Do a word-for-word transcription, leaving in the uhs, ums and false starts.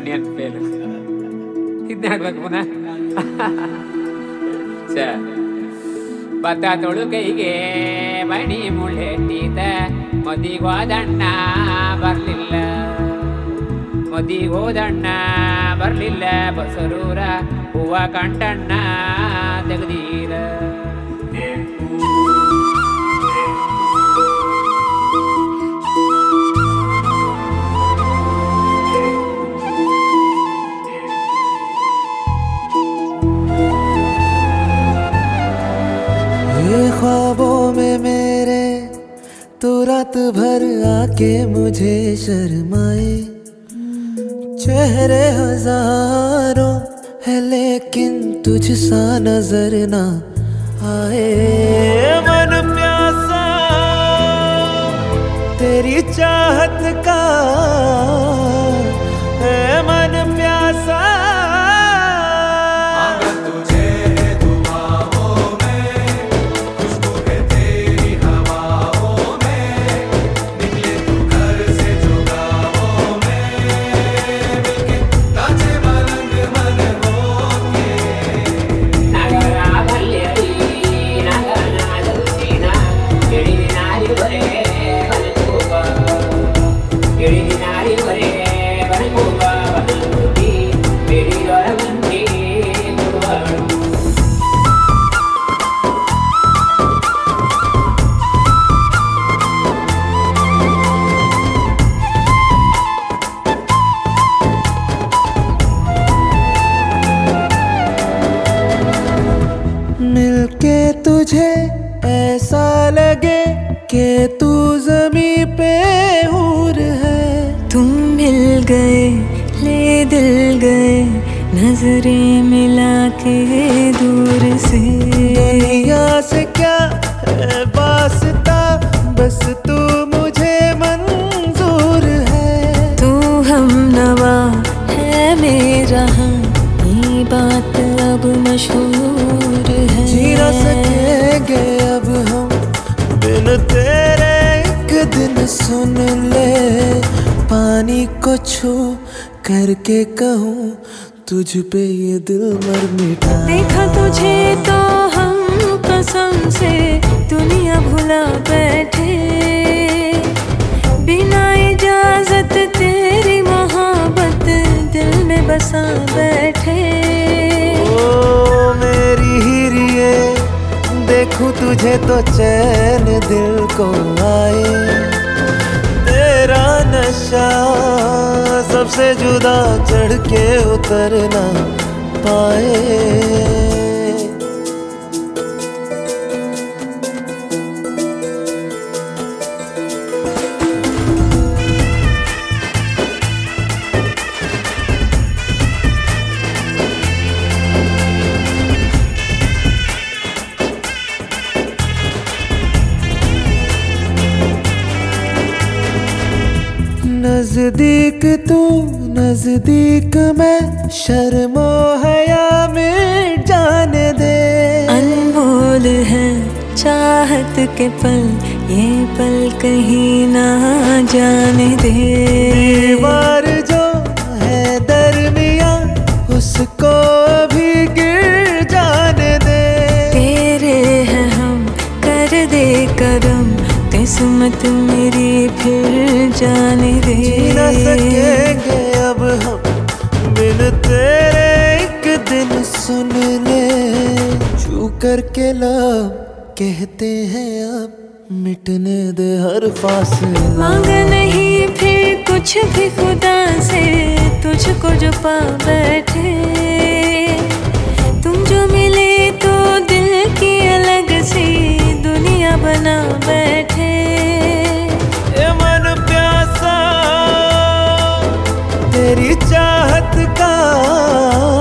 ನೆನಪೇನು ಇದನ್ನ ಹಾಡ್ಬೇಕು ಪುನಃ. ಭತ್ತ ತೊಳು ಕೈಗೆ ಬಣಿ ಮುಳ್ಳೆಟ್ಟಿದ ಮದಿಗೋದಣ್ಣ ಬರ್ಲಿಲ್ಲ, ಮದಿಗೋದಣ್ಣ ಬರ್ಲಿಲ್ಲ, ಬಸರೂರ ಹೂವ ಕಂಟಣ್ಣ ತೆಗ್ದೀರ. ख्वाबों में मेरे तो रात भर आके मुझे शर्माए, चेहरे हजारों है लेकिन तुझ सा नजर ना आए। मन प्यासा तेरी चाहत का है, मन प्यासा मिलके तुझे ऐसा लगे कि तू ज़मी पे हूर है। तुम मिल गए ले दिल गए नजरें मिला के दूर से। दुनिया से क्या है वास्ता, बस तू मुझे मंजूर है। तू हमनवा है मेरा, ये बात अब मशहूर है। जी न सकेंगे अब हम बिन तेरे, एक दिन सुन ले पानी को छू करके कहूँ तुझ पे ये दिल मर मिटा। देखा तुझे तो हम कसम से दुनिया भुला बैठे, बिना इजाजत तेरी मोहब्बत दिल में बसा बैठे। ओ मेरी हीरिए देखूं तुझे तो चैन दिल को आए। तेरा नशा सबसे जुदा चढ़ के उतर ना पाए। नजदीक तू नजदीक मैं, शर्मो हया मिट जाने दे। अनमोल है चाहत के पल, ये पल कहीं ना जाने दे। दीवार जो है दरमिया उसको अभी गिर जाने दे। तेरे हैं हम कर दे करम, किस्मत मेरी फिर जाने दे। जी न सकेंगे अब हम बिन तेरे, एक दिन सुन ले छू करके लब कहते हैं अब मिटने दे हर फासला। मांग नहीं फिर कुछ भी खुदा से, तुझको जो पा बैठे। तुम जो मिले तो दिल की अलग सी दुनिया बना बैठे। मन प्यासा तेरी चाहत का